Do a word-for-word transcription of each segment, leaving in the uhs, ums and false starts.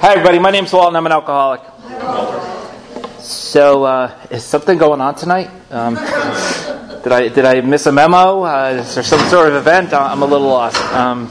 Hi everybody, my name's Walt and I'm an alcoholic. So, uh, is something going on tonight? Um, did I did I miss a memo? Uh, is there some sort of event? I'm a little lost. Um,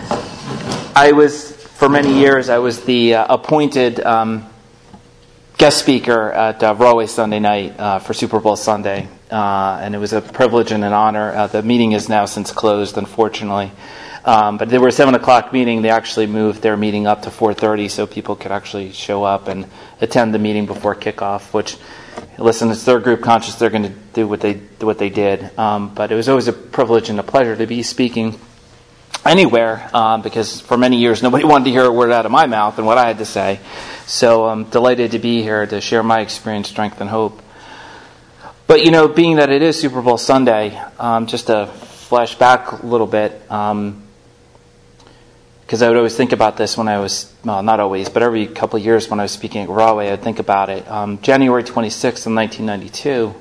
I was, for many years, I was the uh, appointed um, guest speaker at uh, Broadway Sunday night uh, for Super Bowl Sunday. Uh, and it was a privilege and an honor. Uh, the meeting is now since closed, unfortunately. Um, but they were a seven o'clock meeting. They actually moved their meeting up to four thirty so people could actually show up and attend the meeting before kickoff, which, listen, it's their group conscious. They're going to do what they do what they did. Um, but it was always a privilege and a pleasure to be speaking anywhere um, because for many years nobody wanted to hear a word out of my mouth and what I had to say. So I'm delighted to be here to share my experience, strength, and hope. But, you know, being that it is Super Bowl Sunday, um, just to flash back a little bit, um, because I would always think about this when I was, well, not always, but every couple of years when I was speaking at Broadway, I'd think about it. Um, January twenty-sixth of nineteen ninety-two,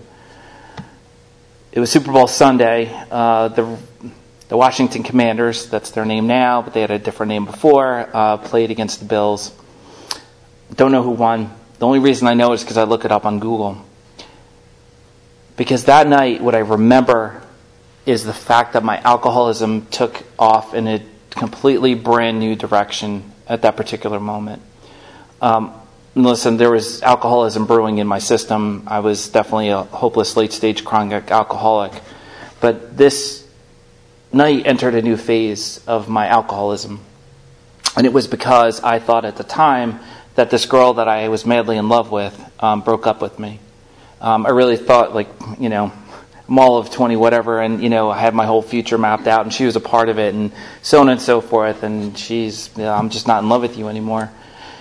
it was Super Bowl Sunday. Uh, the the Washington Commanders, that's their name now, but they had a different name before, uh, played against the Bills. Don't know who won. The only reason I know is because I look it up on Google. Because that night, what I remember is the fact that my alcoholism took off in a completely brand new direction at that particular moment. Um, listen, there was alcoholism brewing in my system. I was definitely a hopeless late-stage chronic alcoholic. But this night entered a new phase of my alcoholism. And it was because I thought at the time that this girl that I was madly in love with um, broke up with me. Um, I really thought, like, you know, I'm all of twenty whatever, and, you know, I had my whole future mapped out, and she was a part of it, and so on and so forth, and she's, you know, I'm just not in love with you anymore.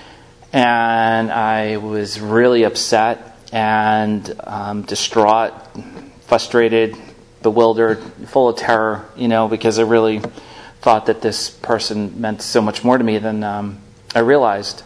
And I was really upset and um, distraught, frustrated, bewildered, full of terror, you know, because I really thought that this person meant so much more to me than um, I realized.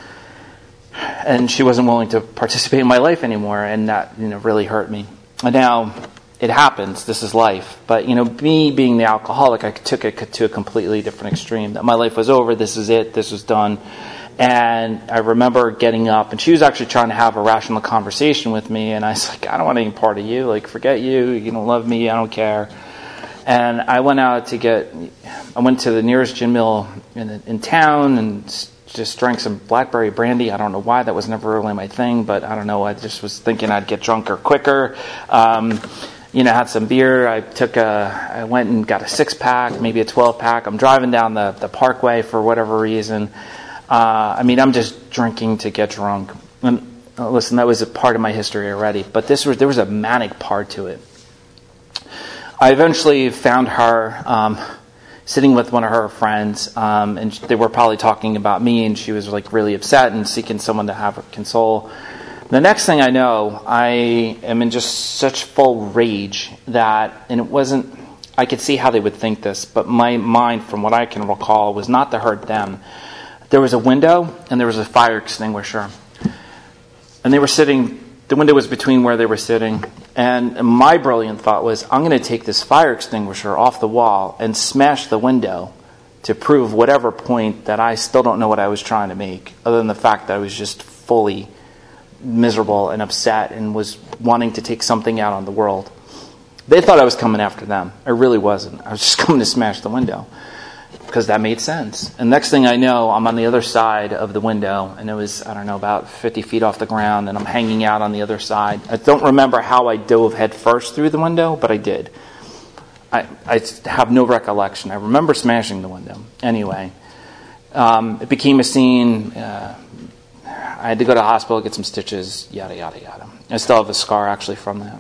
And she wasn't willing to participate in my life anymore, and that, you know, really hurt me. And now it happens. This is life. But, you know, me being the alcoholic, I took it to a completely different extreme. That my life was over. This is it. This was done. And I remember getting up, and she was actually trying to have a rational conversation with me. And I was like, I don't want any part of you. Like, forget you. You don't love me. I don't care. And I went out to get, I went to the nearest gin mill in, in town and just drank some blackberry brandy. I don't know why. That was never really my thing, but I don't know. I just was thinking I'd get drunker quicker. Um, you know, had some beer. I took a, I went and got a six pack, maybe a twelve pack. I'm driving down the, the parkway for whatever reason. Uh, I mean, I'm just drinking to get drunk. And uh, listen, that was a part of my history already, but this was, there was a manic part to it. I eventually found her, um, sitting with one of her friends, um, and they were probably talking about me, and she was like really upset and seeking someone to have her console. The next thing I know, I am in just such full rage that, and it wasn't, I could see how they would think this, but my mind, from what I can recall, was not to hurt them. There was a window, and there was a fire extinguisher. And they were sitting, the window was between where they were sitting, and my brilliant thought was, I'm going to take this fire extinguisher off the wall and smash the window to prove whatever point that I still don't know what I was trying to make, other than the fact that I was just fully miserable and upset and was wanting to take something out on the world. They thought I was coming after them. I really wasn't. I was just coming to smash the window because that made sense. And next thing I know, I'm on the other side of the window, and it was, I don't know, about fifty feet off the ground, and I'm hanging out on the other side. I don't remember how I dove head first through the window, but I did. I, I have no recollection. I remember smashing the window. Anyway, um, it became a scene. Uh, I had to go to the hospital, get some stitches, yada, yada, yada. I still have a scar, actually, from that.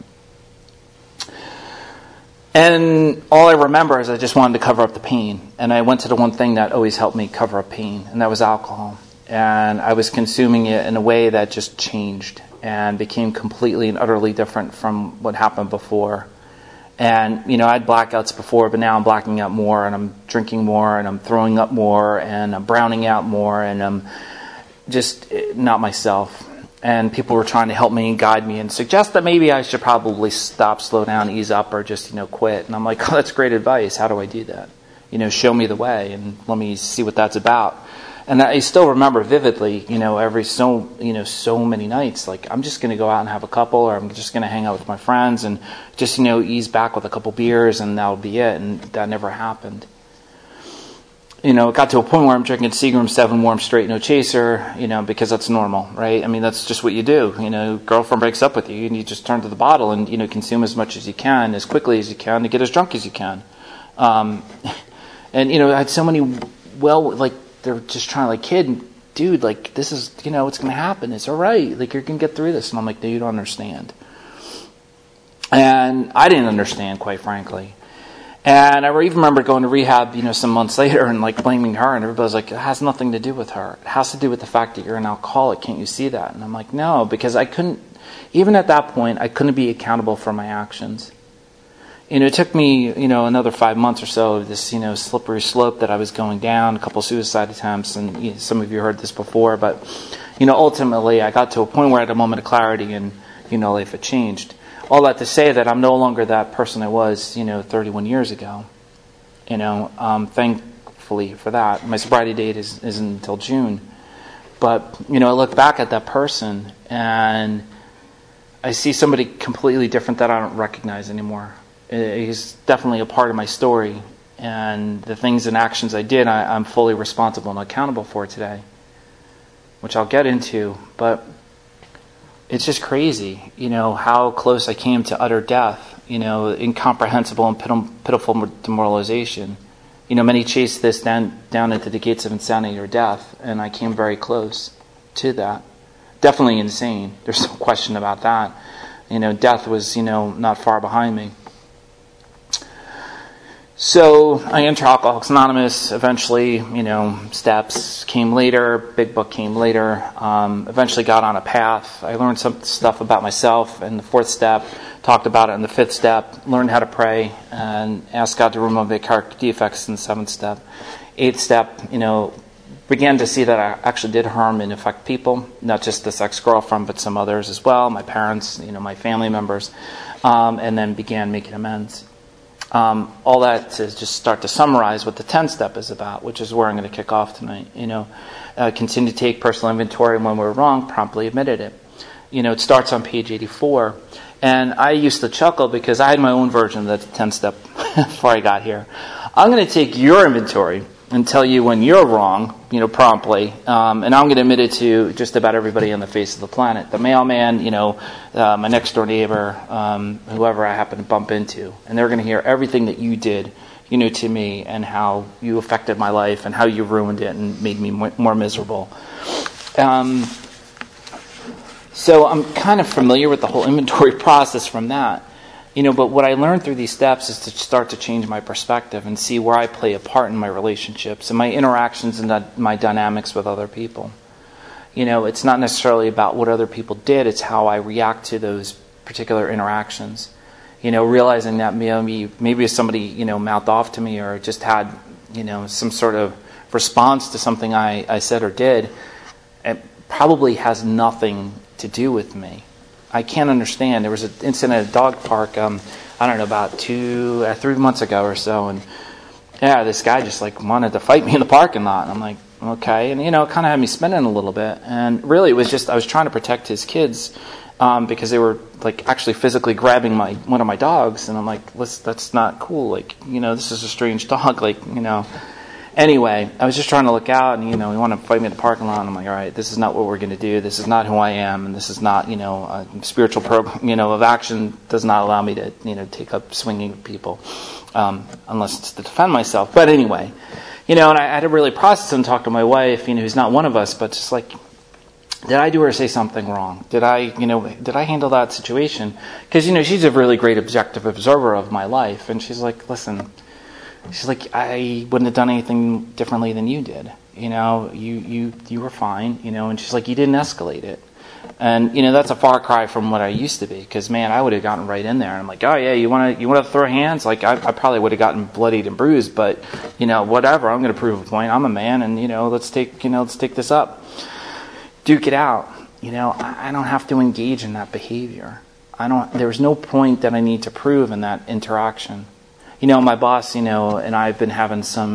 And all I remember is I just wanted to cover up the pain. And I went to the one thing that always helped me cover up pain, and that was alcohol. And I was consuming it in a way that just changed and became completely and utterly different from what happened before. And, you know, I had blackouts before, but now I'm blacking out more, and I'm drinking more, and I'm throwing up more, and I'm browning out more, and I'm just not myself. And people were trying to help me and guide me and suggest that maybe I should probably stop, slow down, ease up, or just, you know, quit. And I'm like, oh, that's great advice. How do I do that? You know, show me the way and let me see what that's about. And I still remember vividly, you know, every so, you know, so many nights, like, I'm just going to go out and have a couple, or I'm just going to hang out with my friends and just, you know, ease back with a couple beers and that'll be it. And that never happened. You know, it got to a point where I'm drinking Seagram seven warm straight, no chaser, you know, because that's normal, right? I mean, that's just what you do. You know, girlfriend breaks up with you and you just turn to the bottle and, you know, consume as much as you can, as quickly as you can, to get as drunk as you can. Um, and, you know, I had so many, well, like, they're just trying to, like, kid, dude, like, this is, you know, it's going to happen. It's all right. Like, you're going to get through this. And I'm like, no, you don't understand. And I didn't understand, quite frankly. And I even remember going to rehab, you know, some months later and, like, blaming her. And everybody's like, it has nothing to do with her. It has to do with the fact that you're an alcoholic. Can't you see that? And I'm like, no, because I couldn't, even at that point, I couldn't be accountable for my actions. You know, it took me, you know, another five months or so of this, you know, slippery slope that I was going down, a couple suicide attempts, and you know, some of you heard this before, but, you know, ultimately I got to a point where I had a moment of clarity and, you know, life had changed. All that to say that I'm no longer that person I was, you know, thirty-one years ago. You know, um, thankfully for that. My sobriety date is, isn't until June. But, you know, I look back at that person and I see somebody completely different that I don't recognize anymore. He's definitely a part of my story, and the things and actions I did, I, I'm fully responsible and accountable for today, which I'll get into. But it's just crazy, you know, how close I came to utter death, you know, incomprehensible and pitiful demoralization. You know, many chase this down, down into the gates of insanity or death, and I came very close to that. Definitely insane. There's no question about that. You know, death was, you know, not far behind me. So I entered Alcoholics Anonymous. Eventually, you know, steps came later. Big book came later. Um, eventually got on a path. I learned some stuff about myself in the fourth step. Talked about it in the fifth step. Learned how to pray and asked God to remove the character defects in the seventh step. Eighth step, you know, began to see that I actually did harm and affect people. Not just this ex-girlfriend, but some others as well. My parents, you know, my family members. Um, and then began making amends. Um, all that to just start to summarize what the tenth step is about, which is where I'm going to kick off tonight. You know, uh, continue to take personal inventory, and when we're wrong, promptly admitted it. You know, it starts on page eighty-four, and I used to chuckle because I had my own version of the tenth step before I got here. I'm going to take your inventory and tell you when you're wrong, you know, promptly, um, and I'm going to admit it to just about everybody on the face of the planet. The mailman, you know, uh, my next door neighbor, um, whoever I happen to bump into, and they're going to hear everything that you did, you know, to me, and how you affected my life, and how you ruined it and made me more, more miserable. Um, so I'm kind of familiar with the whole inventory process from that. You know, but what I learned through these steps is to start to change my perspective and see where I play a part in my relationships and my interactions and my dynamics with other people. You know, it's not necessarily about what other people did, it's how I react to those particular interactions. You know, realizing that maybe, maybe if somebody, you know, mouthed off to me or just had, you know, some sort of response to something I, I said or did, it probably has nothing to do with me. I can't understand. There was an incident at a dog park, um, I don't know, about two, uh, three months ago or so, and yeah, this guy just like wanted to fight me in the parking lot, and I'm like, okay, and you know, it kind of had me spinning a little bit, and really it was just, I was trying to protect his kids, um, because they were like actually physically grabbing my, one of my dogs, and I'm like, Let's, that's not cool, like, you know, this is a strange dog, like, you know. Anyway, I was just trying to look out, and, you know, he wanted to fight me in the parking lot, and I'm like, all right, this is not what we're going to do. This is not who I am, and this is not, you know, a spiritual program, you know, of action does not allow me to, you know, take up swinging at people, um, unless it's to defend myself. But anyway, you know, and I had to really process and talk to my wife, you know, who's not one of us, but just like, did I do or say something wrong? Did I, you know, did I handle that situation? Because, you know, she's a really great objective observer of my life, and she's like, listen, she's like, I wouldn't have done anything differently than you did. You know, you, you, you were fine, you know, and she's like, you didn't escalate it. And, you know, that's a far cry from what I used to be, because, man, I would have gotten right in there. And I'm like, oh, yeah, you want to you want to throw hands? Like, I, I probably would have gotten bloodied and bruised, but, you know, whatever, I'm going to prove a point. I'm a man, and, you know, let's take, you know, let's take this up. Duke it out. You know, I, I don't have to engage in that behavior. I don't, there's no point that I need to prove in that interaction. You know, my boss, you know, and I have been having some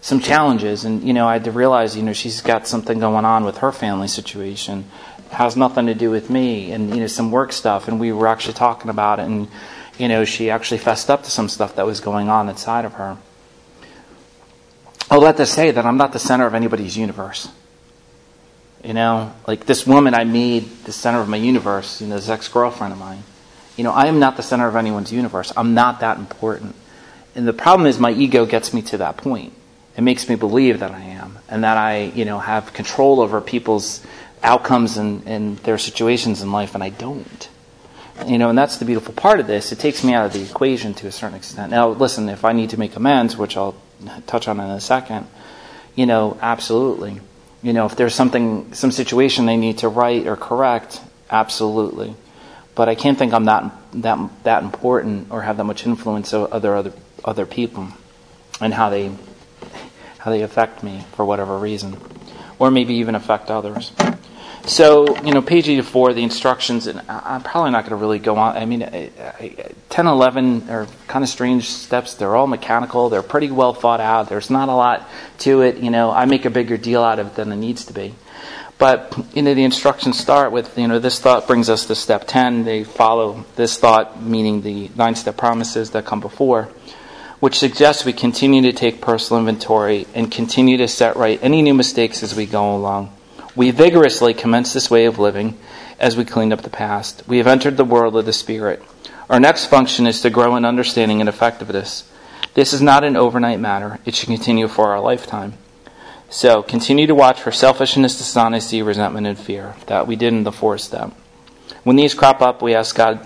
some challenges. And, you know, I had to realize, you know, she's got something going on with her family situation. It has nothing to do with me, and, you know, some work stuff. And we were actually talking about it, and, you know, she actually fessed up to some stuff that was going on inside of her. I'll let this say that I'm not the center of anybody's universe. You know, like this woman I made the center of my universe, you know, this ex-girlfriend of mine. You know, I am not the center of anyone's universe. I'm not that important. And the problem is my ego gets me to that point. It makes me believe that I am, and that I, you know, have control over people's outcomes and, and their situations in life, and I don't. You know, and that's the beautiful part of this. It takes me out of the equation to a certain extent. Now, listen, if I need to make amends, which I'll touch on in a second, you know, absolutely. You know, if there's something, some situation they need to right or correct, absolutely. But I can't think I'm that that that important or have that much influence over other other other people and how they how they affect me for whatever reason, or maybe even affect others. So, you know, page eighty-four, the instructions, and I'm probably not going to really go on. I mean, ten, eleven are kind of strange steps. They're all mechanical. They're pretty well thought out. There's not a lot to it. You know, I make a bigger deal out of it than it needs to be. But, you know, the instructions start with, you know, this thought brings us to step ten. They follow this thought, meaning the nine-step promises that come before, which suggests we continue to take personal inventory and continue to set right any new mistakes as we go along. We vigorously commence this way of living as we clean up the past. We have entered the world of the Spirit. Our next function is to grow in understanding and effectiveness. This is not an overnight matter. It should continue for our lifetime. So, continue to watch for selfishness, dishonesty, resentment, and fear. That we did in the fourth step. When these crop up, we ask God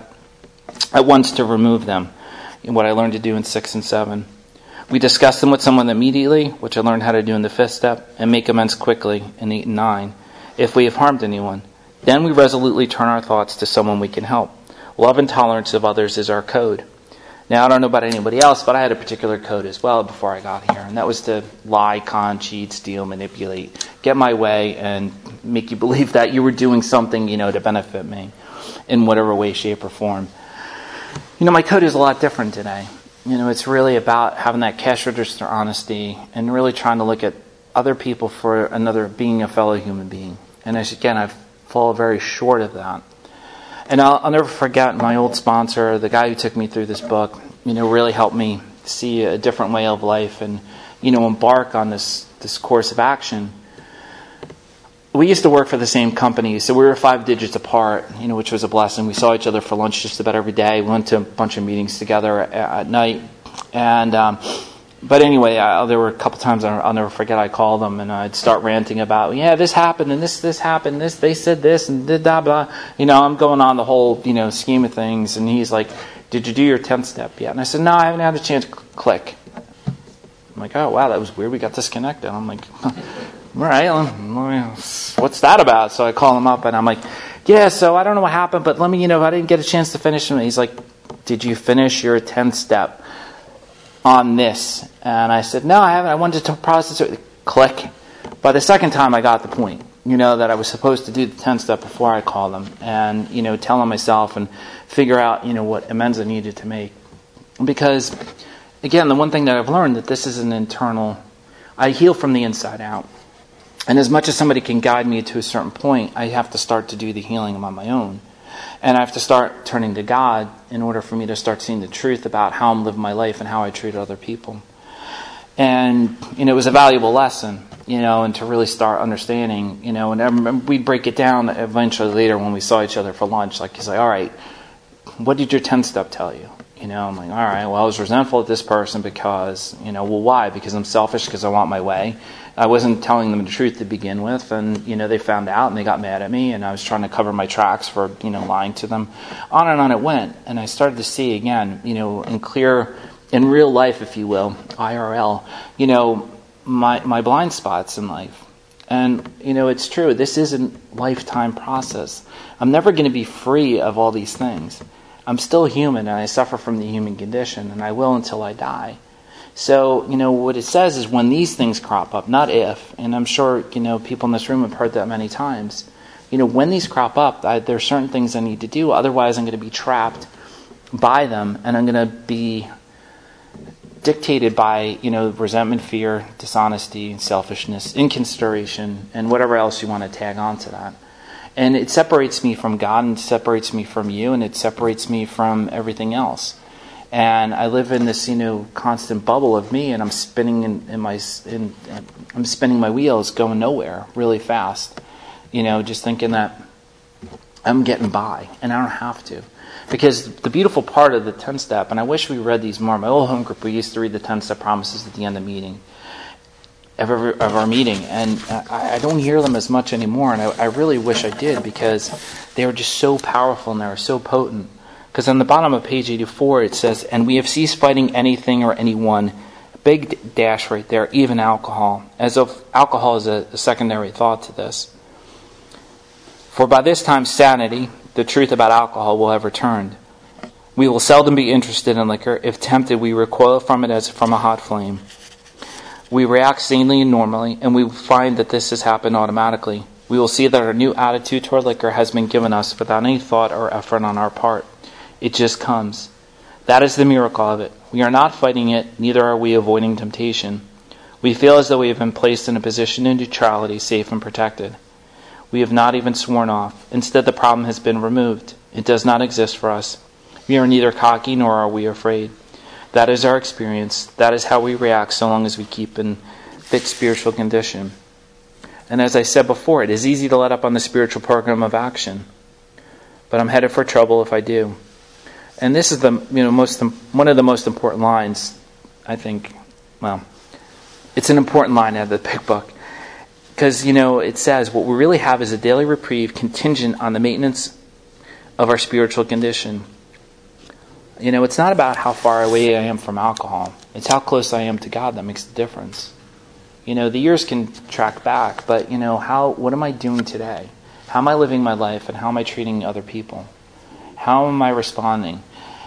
at once to remove them. In what I learned to do in six and seven. We discuss them with someone immediately, which I learned how to do in the fifth step, and make amends quickly in eight and nine, if we have harmed anyone. Then we resolutely turn our thoughts to someone we can help. Love and tolerance of others is our code. Now, I don't know about anybody else, but I had a particular code as well before I got here, and that was to lie, con, cheat, steal, manipulate, get my way, and make you believe that you were doing something, you know, to benefit me in whatever way, shape, or form. You know, my code is a lot different today. You know, it's really about having that cash register honesty and really trying to look at other people for another, being a fellow human being. And as again, I've fallen very short of that. And I'll, I'll never forget my old sponsor, the guy who took me through this book, you know, really helped me see a different way of life and, you know, embark on this, this course of action. We used to work for the same company, so we were five digits apart, you know, which was a blessing. We saw each other for lunch just about every day. We went to a bunch of meetings together at, at night. And, um, but anyway, I, there were a couple times I'll, I'll never forget. I called him and I'd start ranting about, yeah, this happened and this this happened, this they said this and did blah blah. You know, I'm going on the whole, you know, scheme of things. And he's like, "Did you do your tenth step yet?" And I said, "No, I haven't had a chance." Click. I'm like, "Oh wow, that was weird. We got disconnected." I'm like, all right, what's that about? So I call him up and I'm like, yeah, so I don't know what happened, but let me, you know, I didn't get a chance to finish. And he's like, did you finish your tenth step on this? And I said, no, I haven't. I wanted to process it. Click. By the second time, I got the point, you know, that I was supposed to do the tenth step before I called him and, you know, tell him myself and figure out, you know, what amends I needed to make. Because, again, the one thing that I've learned, that this is an internal, I heal from the inside out. And as much as somebody can guide me to a certain point, I have to start to do the healing on my own. And I have to start turning to God in order for me to start seeing the truth about how I'm living my life and how I treat other people. And, you know, it was a valuable lesson, you know, and to really start understanding, you know, and we'd break it down eventually later when we saw each other for lunch. Like, he's like, all right, what did your tenth step tell you? You know, I'm like, all right, well, I was resentful at this person because, you know, well, why? Because I'm selfish, because I want my way. I wasn't telling them the truth to begin with, and, you know, they found out and they got mad at me, and I was trying to cover my tracks for, you know, lying to them. On and on it went, and I started to see again, you know, in clear, in real life, if you will, I R L, you know, my my blind spots in life. And, you know, it's true, this is a lifetime process. I'm never going to be free of all these things. I'm still human, and I suffer from the human condition, and I will until I die. So, you know, what it says is when these things crop up, not if, and I'm sure, you know, people in this room have heard that many times. You know, when these crop up, I, there are certain things I need to do, otherwise I'm going to be trapped by them, and I'm going to be dictated by, you know, resentment, fear, dishonesty, selfishness, inconsideration, and whatever else you want to tag on to that. And it separates me from God, and it separates me from you, and it separates me from everything else. And I live in this, you know, constant bubble of me, and I'm spinning in, in my, in, I'm spinning my wheels, going nowhere, really fast. You know, just thinking that I'm getting by, and I don't have to. Because the beautiful part of the ten-step, and I wish we read these more. My old home group, we used to read the ten-step promises at the end of the meeting, of, every, of our meeting, and I, I don't hear them as much anymore, and I, I really wish I did, because they were just so powerful and they were so potent. Because on the bottom of page eighty-four it says, and we have ceased fighting anything or anyone, big dash right there, even alcohol, as if alcohol is a, a secondary thought to this. For by this time sanity, the truth about alcohol, will have returned. We will seldom be interested in liquor. If tempted, we recoil from it as from a hot flame. We react sanely and normally, and we find that this has happened automatically. We will see that our new attitude toward liquor has been given us without any thought or effort on our part. It just comes. That is the miracle of it. We are not fighting it, neither are we avoiding temptation. We feel as though we have been placed in a position of neutrality, safe and protected. We have not even sworn off. Instead, the problem has been removed. It does not exist for us. We are neither cocky nor are we afraid. That is our experience. That is how we react so long as we keep in fit spiritual condition. And as I said before, it is easy to let up on the spiritual program of action. But I'm headed for trouble if I do. And this is the you know most one of the most important lines, I think. Well, it's an important line out of the big book. Because, you know, it says what we really have is a daily reprieve contingent on the maintenance of our spiritual condition. You know, it's not about how far away I am from alcohol. It's how close I am to God that makes the difference. You know, the years can track back, but, you know, how what am I doing today? How am I living my life, and how am I treating other people? How am I responding?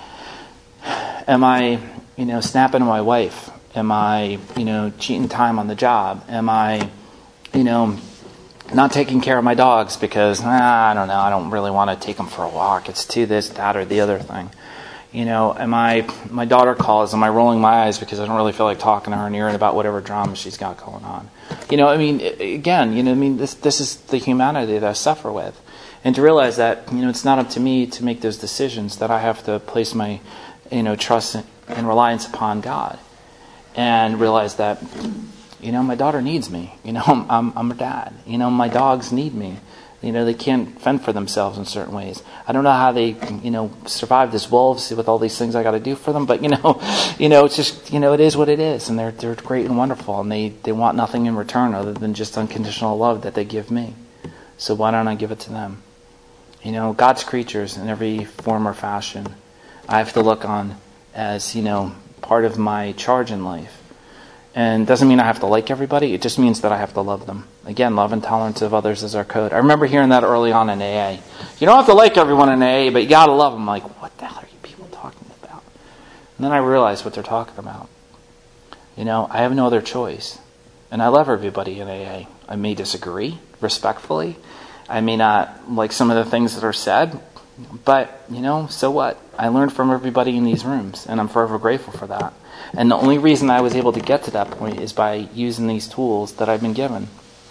Am I, you know, snapping at my wife? Am I, you know, cheating time on the job? Am I... you know, not taking care of my dogs because, ah, I don't know, I don't really want to take them for a walk. It's too this, that, or the other thing. You know, am I, my daughter calls, am I rolling my eyes because I don't really feel like talking to her and hearing about whatever drama she's got going on? You know, I mean, again, you know, I mean, this this is the humanity that I suffer with. And to realize that, you know, it's not up to me to make those decisions, that I have to place my, you know, trust and reliance upon God. And realize that, you know, my daughter needs me. You know, I'm, I'm, I'm her dad. You know, my dogs need me. You know, they can't fend for themselves in certain ways. I don't know how they, you know, survived as wolves with all these things I got to do for them. But, you know, you know, it's just, you know, it is what it is. And they're they're great and wonderful. And they, they want nothing in return other than just unconditional love that they give me. So why don't I give it to them? You know, God's creatures in every form or fashion, I have to look on as, you know, part of my charge in life. And it doesn't mean I have to like everybody. It just means that I have to love them. Again, love and tolerance of others is our code. I remember hearing that early on in A A. You don't have to like everyone in A A, but you got to love them. I'm like, what the hell are you people talking about? And then I realized what they're talking about. You know, I have no other choice. And I love everybody in A A. I may disagree respectfully. I may not like some of the things that are said. But, you know, so what? I learned from everybody in these rooms, and I'm forever grateful for that. And the only reason I was able to get to that point is by using these tools that I've been given.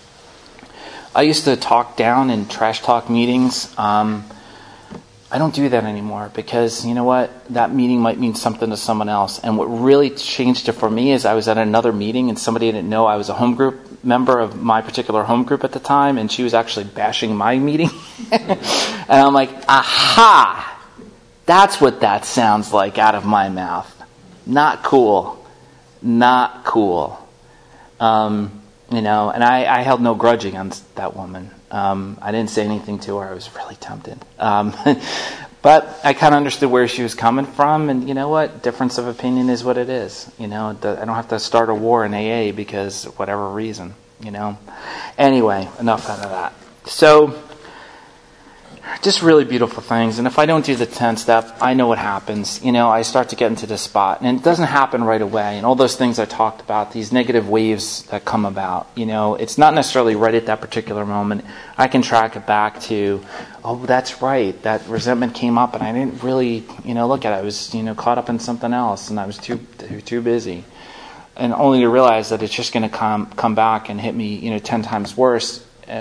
I used to talk down in trash talk meetings. Um, I don't do that anymore because, you know what? That meeting might mean something to someone else. And what really changed it for me is I was at another meeting and somebody didn't know I was a home group member of my particular home group at the time, and she was actually bashing my meeting. And I'm like, aha! That's what that sounds like out of my mouth. Not cool. Not cool. Um, you know, and I, I held no grudge against that woman. Um, I didn't say anything to her. I was really tempted. Um, but I kind of understood where she was coming from. And you know what? Difference of opinion is what it is. You know, I don't have to start a war in A A because of whatever reason, you know. Anyway, enough out of that. So, just really beautiful things. And if I don't do the tenth step, I know what happens. You know, I start to get into this spot. And it doesn't happen right away. And all those things I talked about, these negative waves that come about, you know, it's not necessarily right at that particular moment. I can track it back to, oh, that's right. That resentment came up and I didn't really, you know, look at it. I was, you know, caught up in something else and I was too too busy. And only to realize that it's just going to come come back and hit me, you know, ten times worse uh,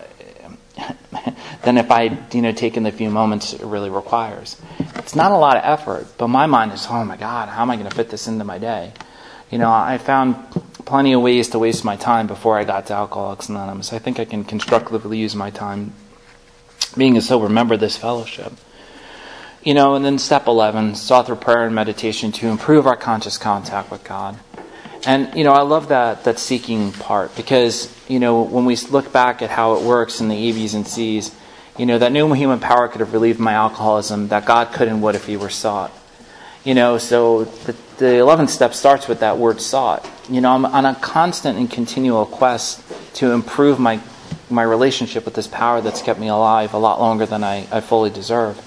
than if I, you know, taken the few moments it really requires. It's not a lot of effort, but my mind is, oh my God, how am I going to fit this into my day? You know, I found plenty of ways to waste my time before I got to Alcoholics Anonymous. I think I can constructively use my time being a sober member of this fellowship. You know, and then step eleven, sought through prayer and meditation to improve our conscious contact with God. And, you know, I love that that seeking part because, you know, when we look back at how it works in the A, B's, and C's, you know, that no human power could have relieved my alcoholism, that God could and would if he were sought. You know, so the, the eleventh step starts with that word sought. You know, I'm on a constant and continual quest to improve my my relationship with this power that's kept me alive a lot longer than I, I fully deserve.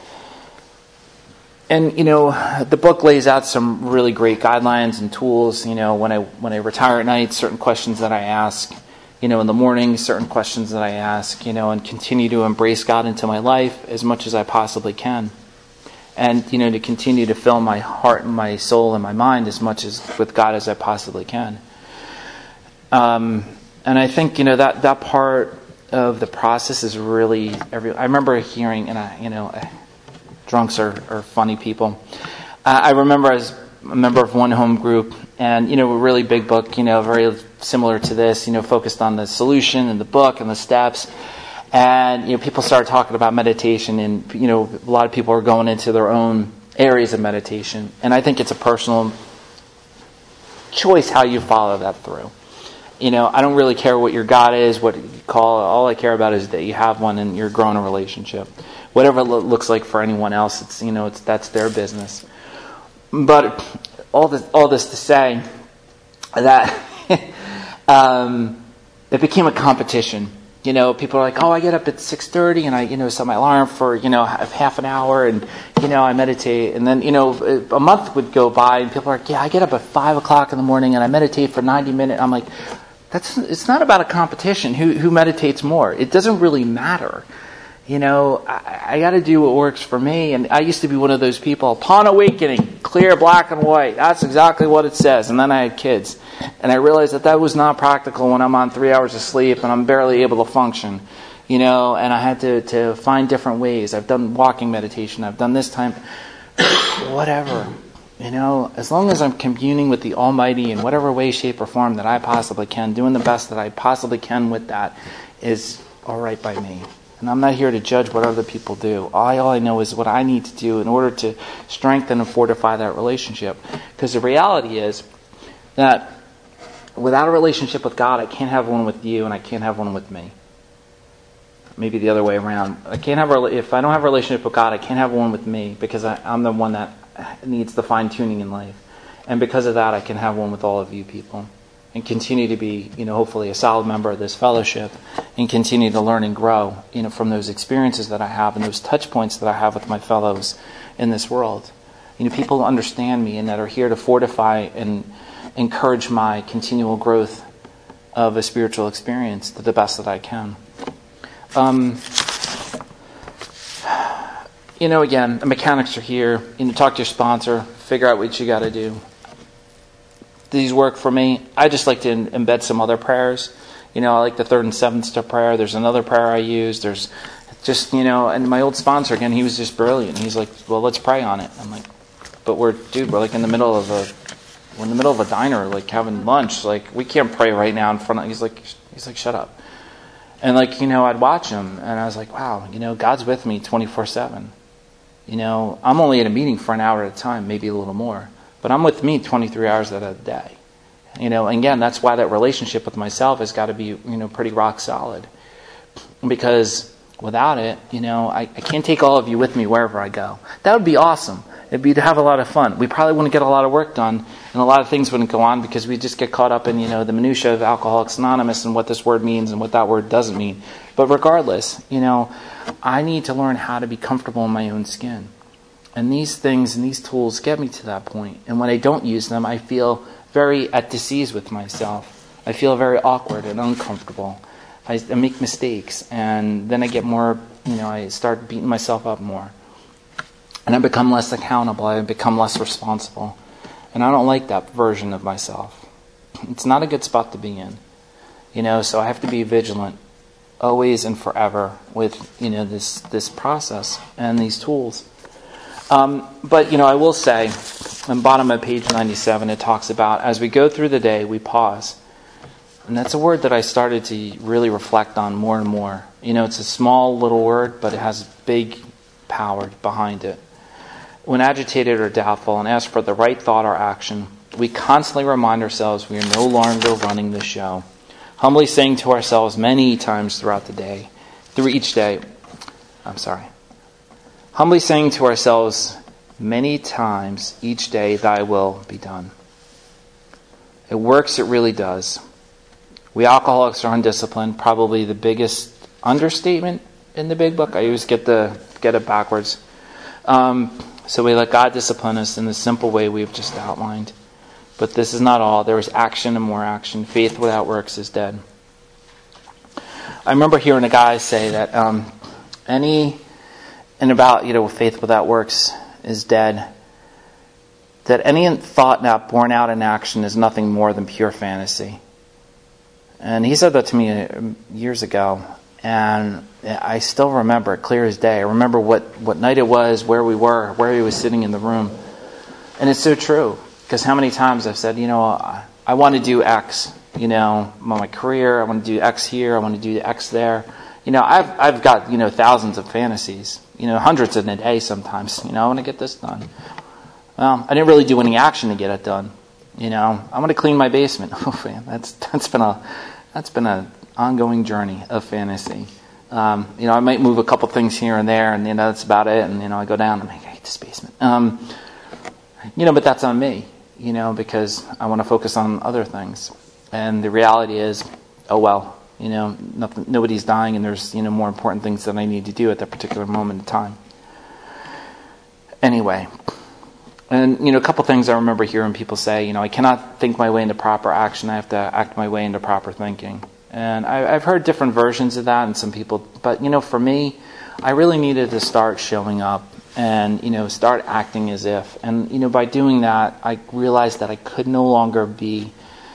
And, you know, the book lays out some really great guidelines and tools. You know, when I when I retire at night, certain questions that I ask. You know, in the morning, certain questions that I ask. You know, and continue to embrace God into my life as much as I possibly can. And, you know, to continue to fill my heart and my soul and my mind as much as with God as I possibly can. Um, and I think, you know, that, that part of the process is really every. I remember hearing, and I, you know. I, Drunks are, are funny people. Uh, I remember as a member of one home group, and, you know, a really big book, you know, very similar to this, you know, focused on the solution and the book and the steps. And, you know, people started talking about meditation, and, you know, a lot of people are going into their own areas of meditation. And I think it's a personal choice how you follow that through. You know, I don't really care what your God is, what you call it. All I care about is that you have one and you're growing a relationship. Whatever it lo- looks like for anyone else, it's, you know, it's that's their business. But all this, all this to say that um, it became a competition. You know, people are like, oh, I get up at six thirty and I, you know, set my alarm for, you know, half an hour and, you know, I meditate. And then, you know, a month would go by and people are like, yeah, I get up at five o'clock in the morning and I meditate for ninety minutes. I'm like, that's it's not about a competition. Who who meditates more? It doesn't really matter. You know, I, I got to do what works for me. And I used to be one of those people, upon awakening, clear, black and white. That's exactly what it says. And then I had kids. And I realized that that was not practical when I'm on three hours of sleep and I'm barely able to function. You know, and I had to, to find different ways. I've done walking meditation. I've done this time. Whatever. You know, as long as I'm communing with the Almighty in whatever way, shape, or form that I possibly can, doing the best that I possibly can with that is all right by me. And I'm not here to judge what other people do. All, all I know is what I need to do in order to strengthen and fortify that relationship. Because the reality is that without a relationship with God, I can't have one with you and I can't have one with me. Maybe the other way around. I can't have a, if I don't have a relationship with God, I can't have one with me because I, I'm the one that needs the fine-tuning in life. And because of that, I can have one with all of you people. And continue to be, you know, hopefully a solid member of this fellowship and continue to learn and grow, you know, from those experiences that I have and those touch points that I have with my fellows in this world. You know, people understand me and that are here to fortify and encourage my continual growth of a spiritual experience to the best that I can. Um, you know, again, the mechanics are here. You know, talk to your sponsor, figure out what you got to do. These work for me. I just like to embed some other prayers. You know, I like the third and seventh step prayer. There's another prayer I use. There's just, you know, and my old sponsor, again, he was just brilliant. He's like, well, let's pray on it. I'm like, but we're, dude, we're like in the middle of a, we're in the middle of a diner, like having lunch. Like, we can't pray right now in front of, he's like, he's like, shut up. And like, you know, I'd watch him and I was like, wow, you know, God's with me twenty-four seven. You know, I'm only at a meeting for an hour at a time, maybe a little more. But I'm with me twenty-three hours out of the day. You know, and again, that's why that relationship with myself has got to be, you know, pretty rock solid. Because without it, you know, I, I can't take all of you with me wherever I go. That would be awesome. If It'd be to have a lot of fun. We probably wouldn't get a lot of work done, and a lot of things wouldn't go on because we just get caught up in, you know, the minutia of Alcoholics Anonymous and what this word means and what that word doesn't mean. But regardless, you know, I need to learn how to be comfortable in my own skin. And these things and these tools get me to that point. And when I don't use them, I feel very at disease with myself. I feel very awkward and uncomfortable. I, I make mistakes, and then I get more, you know, I start beating myself up more. And I become less accountable. I become less responsible. And I don't like that version of myself. It's not a good spot to be in. You know, so I have to be vigilant always and forever with, you know, this, this process and these tools. Um, but, you know, I will say, on the bottom of page ninety-seven, it talks about, as we go through the day, we pause. And that's a word that I started to really reflect on more and more. You know, it's a small little word, but it has big power behind it. When agitated or doubtful and ask for the right thought or action, we constantly remind ourselves we are no longer running the show. Humbly saying to ourselves many times throughout the day, through each day, I'm sorry. Humbly saying to ourselves many times each day, thy will be done. It works, it really does. We alcoholics are undisciplined, probably the biggest understatement in the big book. I always get the get it backwards. Um, so we let God discipline us in the simple way we've just outlined. But this is not all. There is action and more action. Faith without works is dead. I remember hearing a guy say that um, any, and about, you know, faith without works is dead, that any thought not born out in action is nothing more than pure fantasy. And he said that to me years ago, and I still remember it clear as day. I remember what, what night it was, where we were, where he was sitting in the room. And it's so true, because how many times I've said, you know, I, I want to do X, you know, my career, I want to do X here, I want to do X there. You know, I've I've got, you know, thousands of fantasies, you know, hundreds in a day sometimes. You know, I want to get this done. Well, I didn't really do any action to get it done. You know, I want to clean my basement. Oh man, that's that's been a that's been a ongoing journey of fantasy. Um, you know, I might move a couple things here and there, and you know that's about it. And you know, I go down and I'm like, I hate this basement. Um, you know, but that's on me. You know, because I want to focus on other things. And the reality is, oh well. You know, nothing, nobody's dying, and there's, you know, more important things that I need to do at that particular moment in time. Anyway. And, you know, a couple things I remember hearing people say, you know, I cannot think my way into proper action. I have to act my way into proper thinking. And I, I've heard different versions of that and some people. But, you know, for me, I really needed to start showing up and, you know, start acting as if. And, you know, by doing that, I realized that I could no longer be...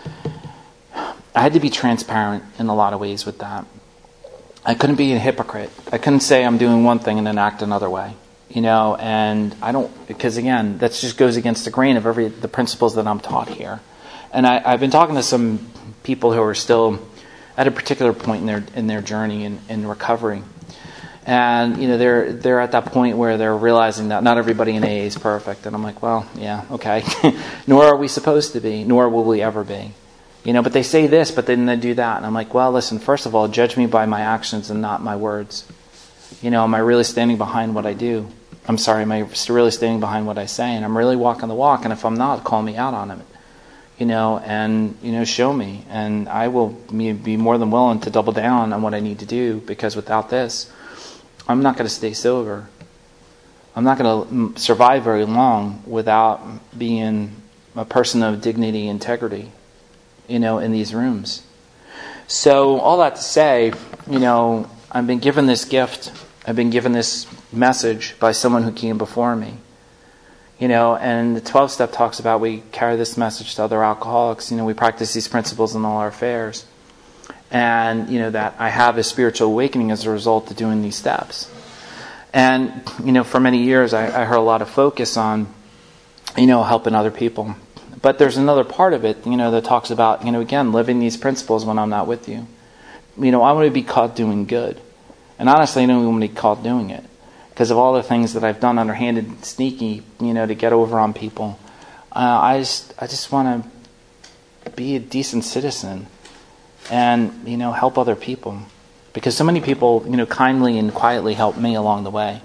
I had to be transparent in a lot of ways with that. I couldn't be a hypocrite. I couldn't say I'm doing one thing and then act another way. You know, and I don't, because again, that just goes against the grain of every the principles that I'm taught here. And I, I've been talking to some people who are still at a particular point in their in their journey in, in recovery. And, you know, they're they're at that point where they're realizing that not everybody in A A is perfect. And I'm like, well, yeah, okay. Nor are we supposed to be, nor will we ever be. You know, but they say this, but then they do that. And I'm like, well, listen, first of all, judge me by my actions and not my words. You know, am I really standing behind what I do? I'm sorry, am I really standing behind what I say? And I'm really walking the walk. And if I'm not, call me out on it. You know, and, you know, show me. And I will be more than willing to double down on what I need to do, because without this, I'm not going to stay sober. I'm not going to survive very long without being a person of dignity, integrity, you know, in these rooms. So all that to say, you know, I've been given this gift. I've been given this message by someone who came before me. You know, and the twelve-step talks about we carry this message to other alcoholics. You know, we practice these principles in all our affairs. And, you know, that I have a spiritual awakening as a result of doing these steps. And, you know, for many years I, I heard a lot of focus on, you know, helping other people. But there's another part of it, you know, that talks about, you know, again, living these principles when I'm not with you. You know, I want to be caught doing good. And honestly, I don't even want to be caught doing it, because of all the things that I've done underhanded and sneaky, you know, to get over on people. Uh, I just I just want to be a decent citizen and, you know, help other people. Because so many people, you know, kindly and quietly help me along the way.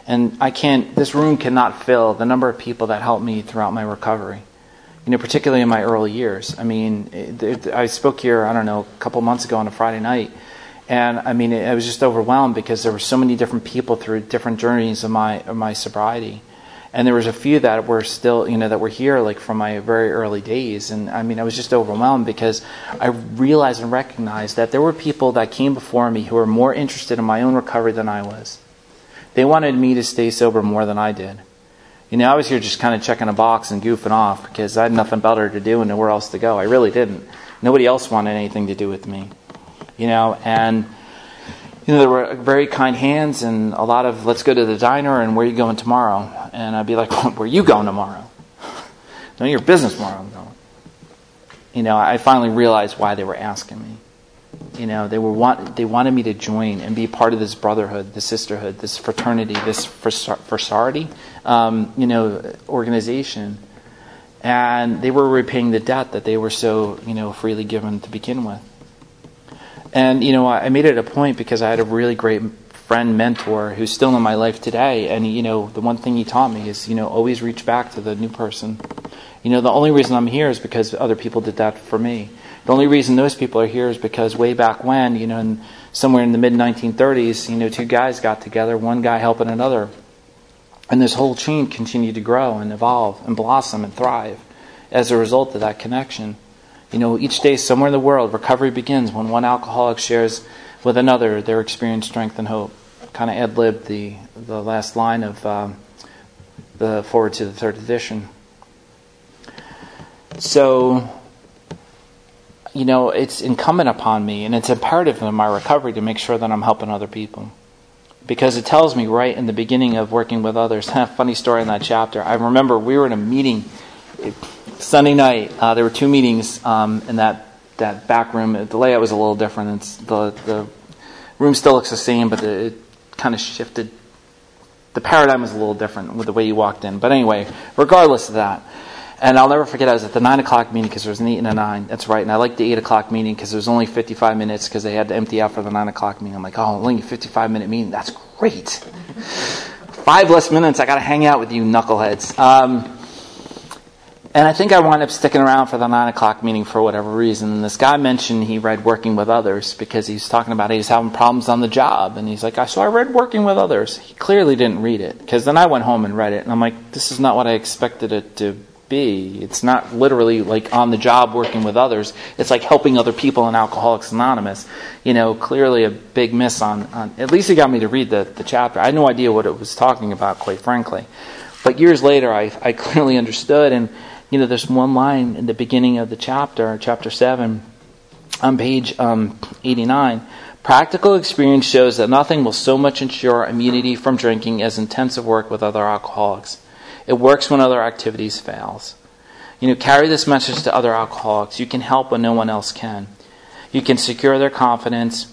And I can't, this room cannot fill the number of people that helped me throughout my recovery. You know, particularly in my early years. I mean, it, it, I spoke here, I don't know, a couple months ago on a Friday night. And I mean, it, I was just overwhelmed because there were so many different people through different journeys of my of my sobriety. And there was a few that were still, you know, that were here like from my very early days. And I mean, I was just overwhelmed because I realized and recognized that there were people that came before me who were more interested in my own recovery than I was. They wanted me to stay sober more than I did. You know, I was here just kind of checking a box and goofing off because I had nothing better to do and nowhere else to go. I really didn't. Nobody else wanted anything to do with me. You know, and you know, there were very kind hands and a lot of, let's go to the diner and where are you going tomorrow? And I'd be like, where are you going tomorrow? None of your business where I'm going. You know, I finally realized why they were asking me. You know, they were want they wanted me to join and be part of this brotherhood, this sisterhood, this fraternity, this fraternity, um, you know, organization. And they were repaying the debt that they were so, you know, freely given to begin with. And, you know, I made it a point because I had a really great friend, mentor, who's still in my life today. And, you know, the one thing he taught me is, you know, always reach back to the new person. You know, the only reason I'm here is because other people did that for me. The only reason those people are here is because way back when, you know, in, somewhere in the mid nineteen thirties, you know, two guys got together, one guy helping another. And this whole chain continued to grow and evolve and blossom and thrive as a result of that connection. You know, each day somewhere in the world, recovery begins when one alcoholic shares with another their experience, strength, and hope. Kind of ad-libbed the, the last line of um, the forward to the third edition. So, you know, it's incumbent upon me and it's imperative in my recovery to make sure that I'm helping other people. Because it tells me right in the beginning of working with others. Funny story in that chapter. I remember we were in a meeting Sunday night. Uh, there were two meetings um, in that, that back room. The layout was a little different. It's the the room still looks the same, but the, it kind of shifted. The paradigm was a little different with the way you walked in. But anyway, regardless of that. And I'll never forget, I was at the nine o'clock meeting because there was an eight and a nine. That's right. And I liked the eight o'clock meeting because it was only fifty-five minutes because they had to empty out for the nine o'clock meeting. I'm like, oh, only a fifty-five minute meeting. That's great. Five less minutes. I got to hang out with you knuckleheads. Um, and I think I wound up sticking around for the nine o'clock meeting for whatever reason. And this guy mentioned he read Working with Others because he's talking about he was having problems on the job. And he's like, so I read Working with Others. He clearly didn't read it because then I went home and read it. And I'm like, this is not what I expected it to be. It's not literally like on the job working with others. It's like helping other people in Alcoholics Anonymous. You know, clearly a big miss on, on at least he got me to read the, the chapter. I had no idea what it was talking about, quite frankly. But years later, I, I clearly understood. And, you know, there's one line in the beginning of the chapter, chapter seven, on page um, eighty-nine. Practical experience shows that nothing will so much ensure immunity from drinking as intensive work with other alcoholics. It works when other activities fails. You know, carry this message to other alcoholics. You can help when no one else can. You can secure their confidence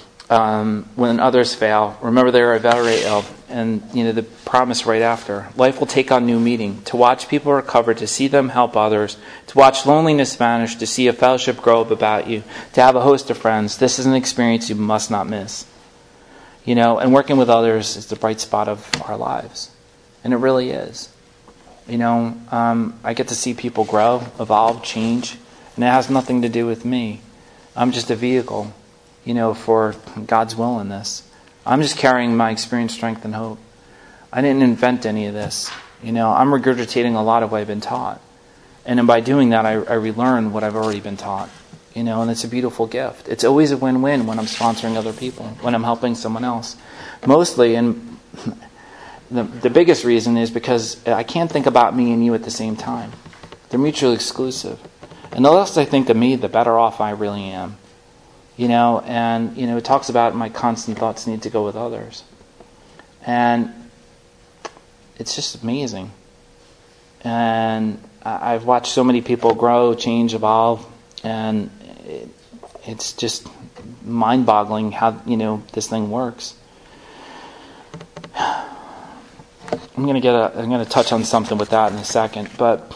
um, when others fail. Remember, they are very ill. And, you know, the promise right after. Life will take on new meaning. To watch people recover, to see them help others, to watch loneliness vanish, to see a fellowship grow up about you, to have a host of friends. This is an experience you must not miss. You know, and working with others is the bright spot of our lives. And it really is. You know, um, I get to see people grow, evolve, change, and it has nothing to do with me. I'm just a vehicle, you know, for God's will in this. I'm just carrying my experience, strength, and hope. I didn't invent any of this. You know, I'm regurgitating a lot of what I've been taught. And then by doing that, I, I relearn what I've already been taught. You know, and it's a beautiful gift. It's always a win-win when I'm sponsoring other people, when I'm helping someone else. Mostly, and The, the biggest reason is because I can't think about me and you at the same time. They're mutually exclusive. And the less I think of me, the better off I really am. You know, and, you know, it talks about my constant thoughts need to go with others. And it's just amazing. And I've watched so many people grow, change, evolve, and it, it's just mind-boggling how, you know, this thing works. I'm going to get a, I'm going to touch on something with that in a second, but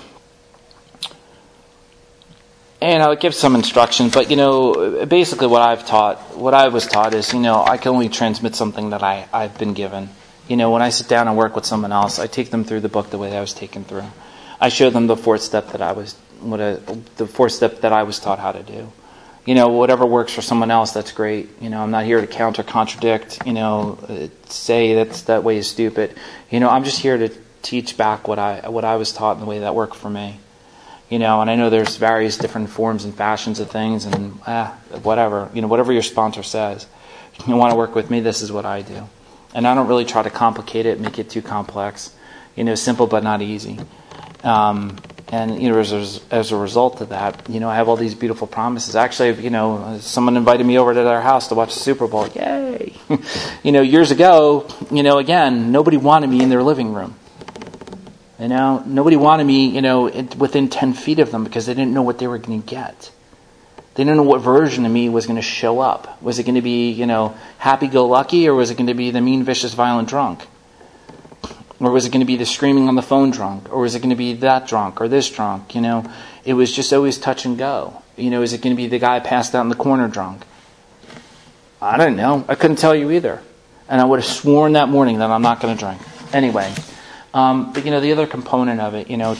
and I'll give some instruction. But you know, basically, what I've taught, what I was taught is, you know, I can only transmit something that I I've been given. You know, when I sit down and work with someone else, I take them through the book the way I was taken through. I show them the fourth step that I was, what a, the fourth step that I was taught how to do. You know, whatever works for someone else, that's great. You know, I'm not here to counter, contradict, you know, uh, say that's that way is stupid. You know, I'm just here to teach back what I what I was taught in the way that worked for me. You know, and I know there's various different forms and fashions of things, and ah, whatever. You know, whatever your sponsor says. You want to work with me, this is what I do. And I don't really try to complicate it, make it too complex. You know, simple but not easy. Um, and, you know, as a, as a result of that, you know, I have all these beautiful promises. Actually, you know, someone invited me over to their house to watch the Super Bowl. Yay! You know, years ago, you know, again, nobody wanted me in their living room. You know, nobody wanted me, you know, within ten feet of them because they didn't know what they were going to get. They didn't know what version of me was going to show up. Was it going to be, you know, happy-go-lucky, or was it going to be the mean, vicious, violent drunk? Or was it going to be the screaming on the phone drunk? Or was it going to be that drunk or this drunk? You know, it was just always touch and go. You know, is it going to be the guy passed out in the corner drunk? I don't know. I couldn't tell you either. And I would have sworn that morning that I'm not going to drink. Anyway, um, but, you know, the other component of it, you know,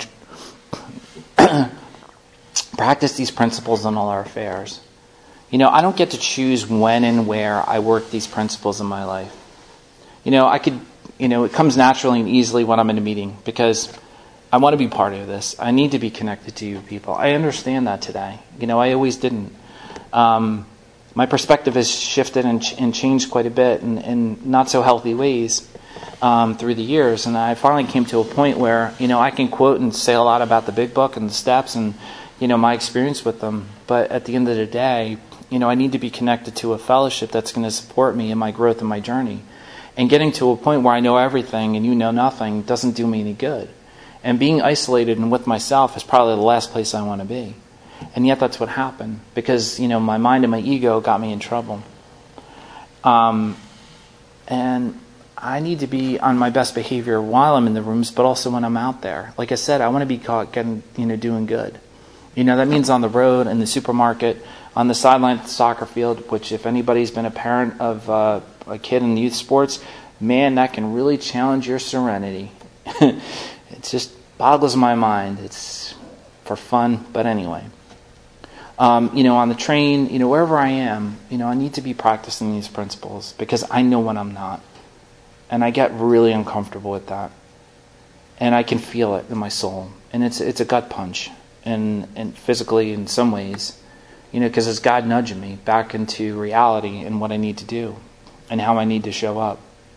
practice these principles in all our affairs. You know, I don't get to choose when and where I work these principles in my life. You know, I could, you know, it comes naturally and easily when I'm in a meeting because I want to be part of this. I need to be connected to you people. I understand that today. You know, I always didn't. Um, my perspective has shifted and, ch- and changed quite a bit in, in not so healthy ways um, through the years. And I finally came to a point where, you know, I can quote and say a lot about the big book and the steps and, you know, my experience with them. But at the end of the day, you know, I need to be connected to a fellowship that's going to support me in my growth and my journey. And getting to a point where I know everything and you know nothing doesn't do me any good. And being isolated and with myself is probably the last place I want to be. And yet that's what happened because, you know, my mind and my ego got me in trouble. Um, and I need to be on my best behavior while I'm in the rooms, but also when I'm out there. Like I said, I want to be caught getting, you know, doing good. You know, that means on the road, in the supermarket, on the sideline at the soccer field, which if anybody's been a parent of uh, a kid in youth sports, man, that can really challenge your serenity. It just boggles my mind. It's for fun, but anyway. Um, you know, on the train, you know, wherever I am, you know, I need to be practicing these principles because I know when I'm not. And I get really uncomfortable with that. And I can feel it in my soul. And it's it's a gut punch. And, and physically in some ways, you know, because it's God nudging me back into reality and what I need to do and how I need to show up.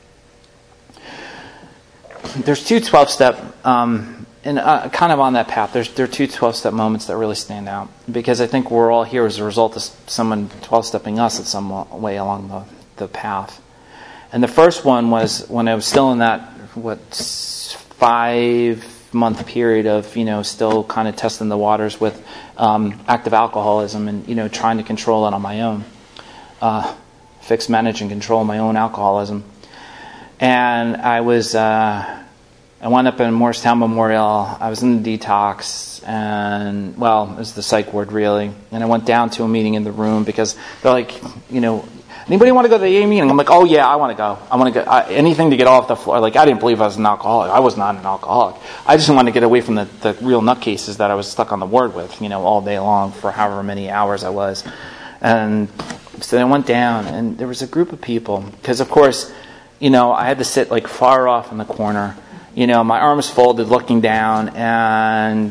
There's two twelve-step, um, and uh, kind of on that path, there's there are two twelve-step moments that really stand out because I think we're all here as a result of someone twelve-stepping us in some way along the, the path. And the first one was when I was still in that, what, five... month period of, you know, still kind of testing the waters with um, active alcoholism and, you know, trying to control it on my own. Uh, fix, manage, and control my own alcoholism. And I was, uh, I wound up in Morristown Memorial. I was in the detox and, well, it was the psych ward really. And I went down to a meeting in the room because they're like, you know, anybody want to go to the A A meeting? I'm like, oh yeah, I want to go. I want to go. I, anything to get off the floor. Like, I didn't believe I was an alcoholic. I was not an alcoholic. I just wanted to get away from the, the real nutcases that I was stuck on the ward with, you know, all day long for however many hours I was. And so I went down, and there was a group of people. Because, of course, you know, I had to sit, like, far off in the corner. You know, my arms folded, looking down, and...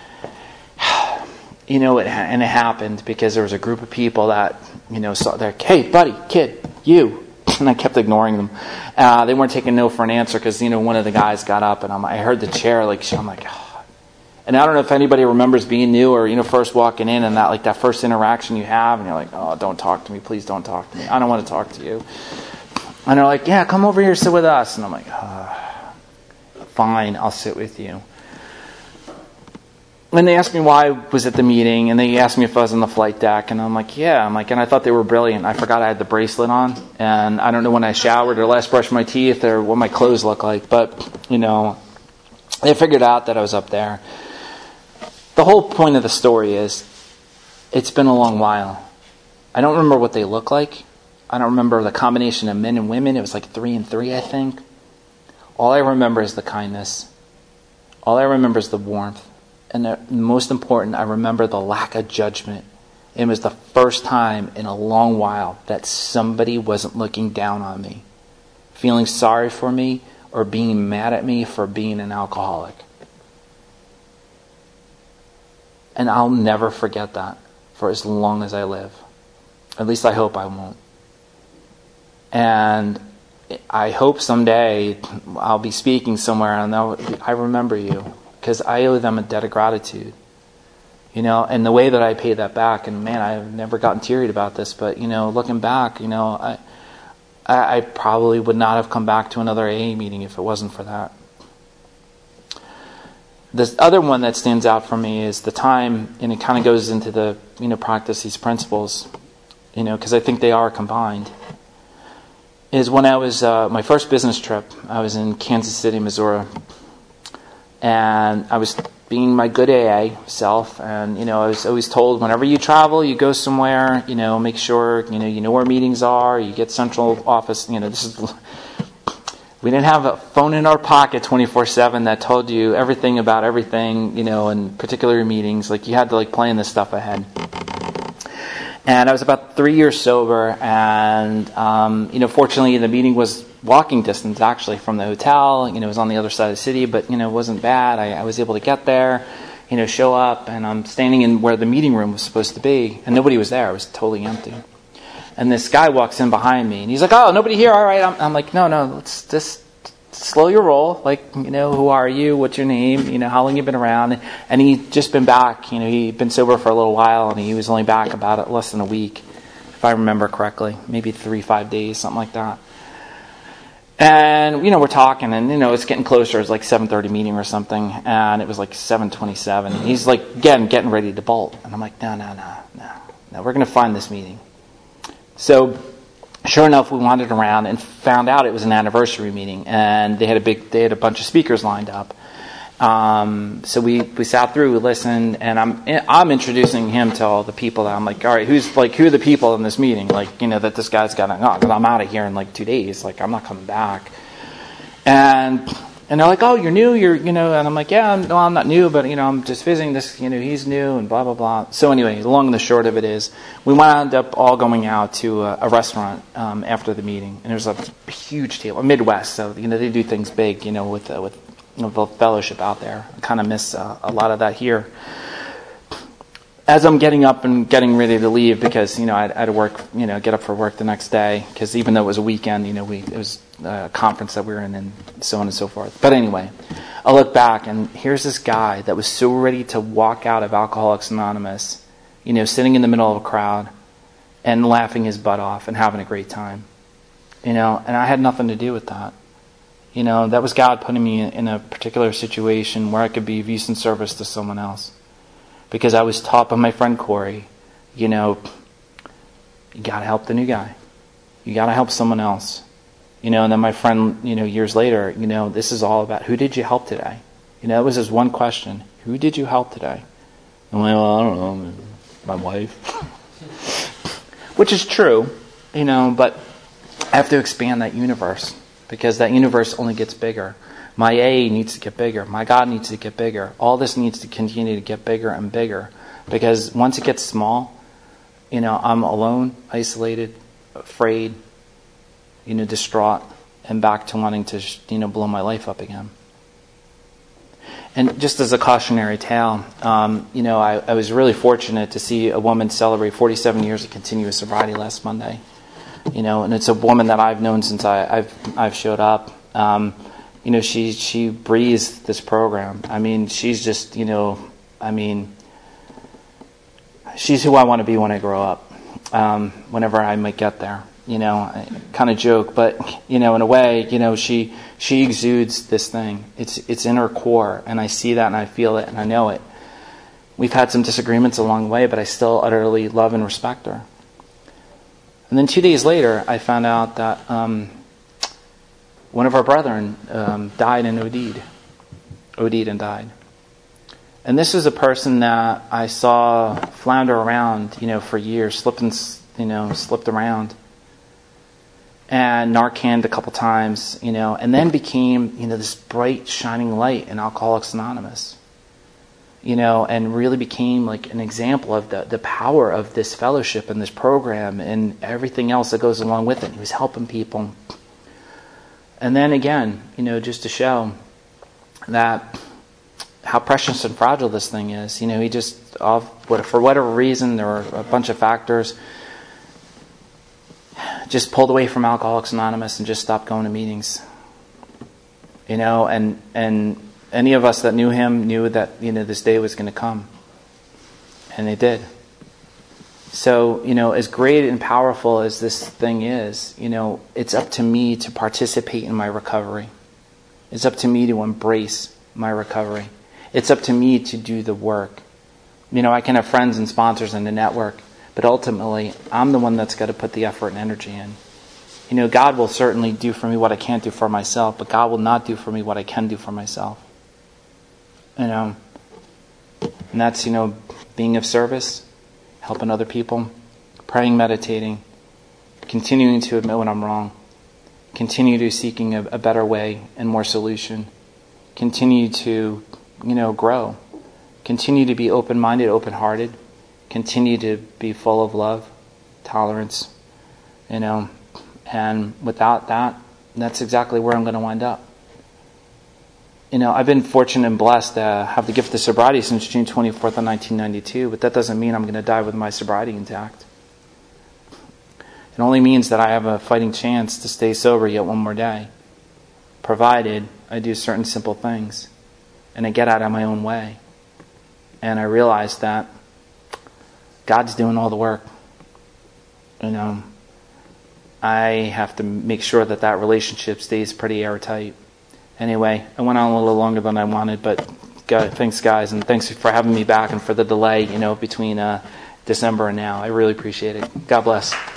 You know, it, and it happened because there was a group of people that, you know, saw there, hey, buddy, kid, you. And I kept ignoring them. Uh, they weren't taking no for an answer because, you know, one of the guys got up and I'm, I heard the chair, like, I'm like, oh. And I don't know if anybody remembers being new or, you know, first walking in and that, like, that first interaction you have and you're like, oh, don't talk to me. Please don't talk to me. I don't want to talk to you. And they're like, yeah, come over here, sit with us. And I'm like, oh, fine, I'll sit with you. And they asked me why I was at the meeting, and they asked me if I was on the flight deck, and I'm like, yeah. I'm like, and I thought they were brilliant. I forgot I had the bracelet on, and I don't know when I showered or last brushed my teeth or what my clothes look like, but, you know, they figured out that I was up there. The whole point of the story is, it's been a long while. I don't remember what they look like. I don't remember the combination of men and women. It was like three and three, I think. all I remember is the kindness. All I remember is the warmth. And the most important, I remember the lack of judgment. It was the first time in a long while that somebody wasn't looking down on me, feeling sorry for me, or being mad at me for being an alcoholic. And I'll never forget that for as long as I live. At least I hope I won't. And I hope someday I'll be speaking somewhere and they'll, I remember you, because I owe them a debt of gratitude. You know, and the way that I pay that back, and man, I've never gotten teary about this, but, you know, looking back, you know, I, I, I probably would not have come back to another A A meeting if it wasn't for that. The other one that stands out for me is the time, and it kind of goes into the, you know, practice these principles, you know, because I think they are combined, is when I was, uh, my first business trip, I was in Kansas City, Missouri, and I was being my good A A self, and, you know, I was always told, whenever you travel, you go somewhere, you know, make sure, you know, you know where meetings are, you get central office, you know, this is, we didn't have a phone in our pocket twenty-four seven that told you everything about everything, you know, in particular meetings, like, you had to, like, plan this stuff ahead. And I was about three years sober, and, um, you know, fortunately the meeting was walking distance, actually, from the hotel. You know, it was on the other side of the city, but, you know, it wasn't bad. I, I was able to get there, you know, show up, and I'm standing in where the meeting room was supposed to be, and nobody was there. It was totally empty. And this guy walks in behind me, and he's like, "Oh, nobody here? All right." I'm, I'm like, "No, no, let's just slow your roll. Like, you know, who are you? What's your name? You know, how long you been around?" And he'd just been back. You know, he'd been sober for a little while, and he was only back about less than a week, if I remember correctly. Maybe three, five days, something like that. And, you know, we're talking, and, you know, it's getting closer. It's like seven thirty meeting or something, and it was like seven twenty-seven. And he's, like, again, getting ready to bolt. And I'm like, no, no, no, no, no, we're going to find this meeting. So, sure enough, we wandered around and found out it was an anniversary meeting, and they had a big, they had a bunch of speakers lined up. Um, so we, we sat through, we listened, and I'm I'm introducing him to all the people that I'm like, all right, who's like who are the people in this meeting? Like, you know, that this guy's got to, oh, because I'm out of here in like two days. Like, I'm not coming back. And and they're like, oh, you're new, you're you know, and I'm like, yeah, I'm, no, I'm not new, but you know, I'm just visiting this. You know, he's new, and blah blah blah. So anyway, the long and the short of it is, we wound up all going out to a, a restaurant um, after the meeting, and there's a huge table, Midwest, so you know they do things big, you know, with uh, with. You know, the fellowship out there. I kind of miss uh, a lot of that here. As I'm getting up and getting ready to leave, because you know I had to work, you know, get up for work the next day, because even though it was a weekend, you know, we it was a conference that we were in, and so on and so forth. But anyway, I look back, and here's this guy that was so ready to walk out of Alcoholics Anonymous, you know, sitting in the middle of a crowd and laughing his butt off and having a great time, you know, and I had nothing to do with that. You know, that was God putting me in a particular situation where I could be of use and service to someone else. Because I was taught by my friend Corey, you know, you got to help the new guy. You got to help someone else. You know, and then my friend, you know, years later, you know, this is all about, who did you help today? You know, it was his one question. Who did you help today? I'm like, well, I don't know, my wife. Which is true, you know, but I have to expand that universe. Because that universe only gets bigger. My A A needs to get bigger. My God needs to get bigger. All this needs to continue to get bigger and bigger. Because once it gets small, you know, I'm alone, isolated, afraid, you know, distraught, and back to wanting to, you know, blow my life up again. And just as a cautionary tale, um, you know, I, I was really fortunate to see a woman celebrate forty-seven years of continuous sobriety last Monday. You know, and it's a woman that I've known since I, I've I've showed up. Um, you know, she she breathes this program. I mean, she's just, you know, I mean, she's who I want to be when I grow up. Um, whenever I might get there, you know, I kind of joke, but you know, in a way, you know, she she exudes this thing. It's it's in her core, and I see that, and I feel it, and I know it. We've had some disagreements along the way, but I still utterly love and respect her. And then two days later, I found out that um, one of our brethren um, died and OD'd. OD'd and died. And this is a person that I saw flounder around, you know, for years, slipped and, you know, slipped around. and Narcaned a couple times, you know, and then became, you know, this bright, shining light in Alcoholics Anonymous, you know, and really became like an example of the, the power of this fellowship and this program and everything else that goes along with it. He was helping people. And then again, you know, just to show that how precious and fragile this thing is. You know, he just, for whatever reason, there were a bunch of factors, just pulled away from Alcoholics Anonymous and just stopped going to meetings. You know, and and any of us that knew him knew that, you know, this day was going to come. And it did. So, you know, as great and powerful as this thing is, you know, it's up to me to participate in my recovery. It's up to me to embrace my recovery. It's up to me to do the work. You know, I can have friends and sponsors in the network, but ultimately, I'm the one that's got to put the effort and energy in. You know, God will certainly do for me what I can't do for myself, but God will not do for me what I can do for myself. You know, and that's, you know, being of service, helping other people, praying, meditating, continuing to admit when I'm wrong, continue to seeking a, a better way and more solution, continue to, you know, grow, continue to be open-minded, open-hearted, continue to be full of love, tolerance, you know, and without that, that's exactly where I'm going to wind up. You know, I've been fortunate and blessed to have the gift of sobriety since June twenty-fourth of nineteen ninety-two, but that doesn't mean I'm going to die with my sobriety intact. It only means that I have a fighting chance to stay sober yet one more day, provided I do certain simple things and I get out of my own way. And I realize that God's doing all the work. You know, I have to make sure that that relationship stays pretty airtight. Anyway, I went on a little longer than I wanted, but God, thanks, guys, and thanks for having me back and for the delay, you know, between uh, December and now. I really appreciate it. God bless.